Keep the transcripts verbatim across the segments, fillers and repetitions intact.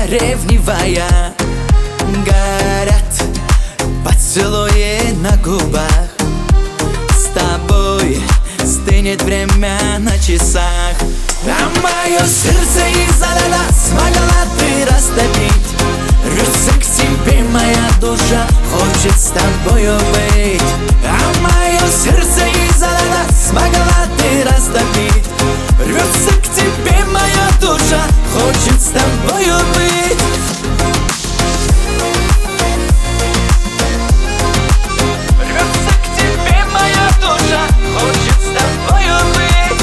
ревнивая. Горят поцелуи на губах. С тобой стынет время на часах. А мое сердце из-за льда смогла ты растопить. Рвется к тебе моя душа, хочет с тобою быть. А мое сердце из-за льда смогла ты растопить. Рвется к тебе моя душа, хочет с тобою быть. Рвется к тебе моя душа, хочет с тобою быть.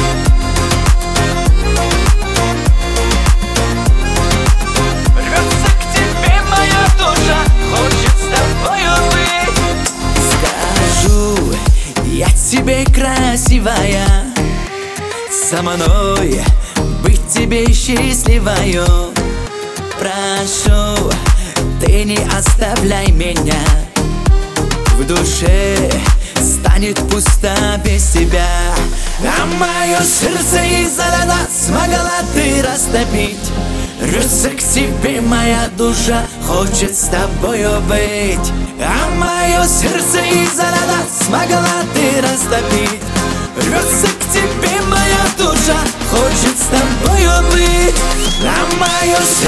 Рвется к тебе моя душа, хочет с тобою быть. Скажу я тебе, красивая, со мной быть тебе счастливою. Прошу, ты не оставляй меня. В душе станет пусто без тебя. А мое сердце из-за льда смогла ты растопить. Рвется к тебе моя душа, хочет с тобою быть. А мое сердце из-за льда смогла ты растопить. Рвется к тебе моя душа, хочет с тобою быть. А мое сердце